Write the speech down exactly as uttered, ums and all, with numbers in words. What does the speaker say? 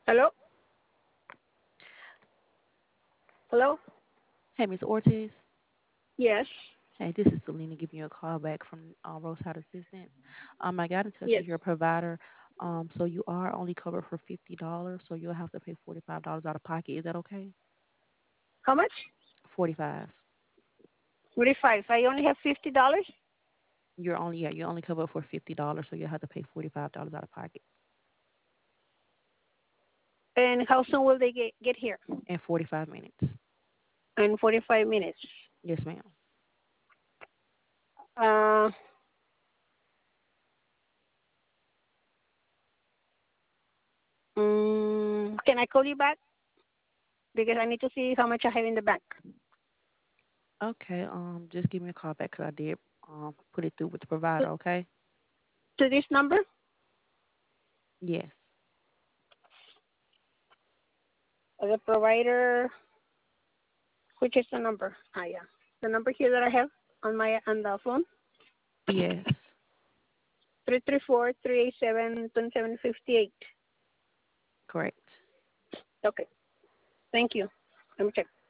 Hello? Hello? Hey, Miss Ortiz. Yes. Hey, this is Selena giving you a call back from uh, Roadside Assistance. Um, I got in touch Yes. with your provider. Um, so you are only covered for fifty dollars, so you'll have to pay forty-five dollars out of pocket. Is that okay? How much? forty-five. forty-five. I only have fifty dollars. You're only yeah, you're only covered for fifty dollars, so you'll have to pay forty-five dollars out of pocket And how soon will they get, get here? in forty-five minutes. In forty-five minutes. Yes, ma'am. Uh, mm, can I call you back? Because I need to see how much I have in the bank. Okay. Um, just give me a call back because I did um put it through with the To, provider. Okay. to this number? Yes. The provider, which is the number? Ah, yeah. The number here that I have on my on the phone, Yes. three three four, three eight seven, two seven five eight. Correct. Okay. Thank you. Let me check.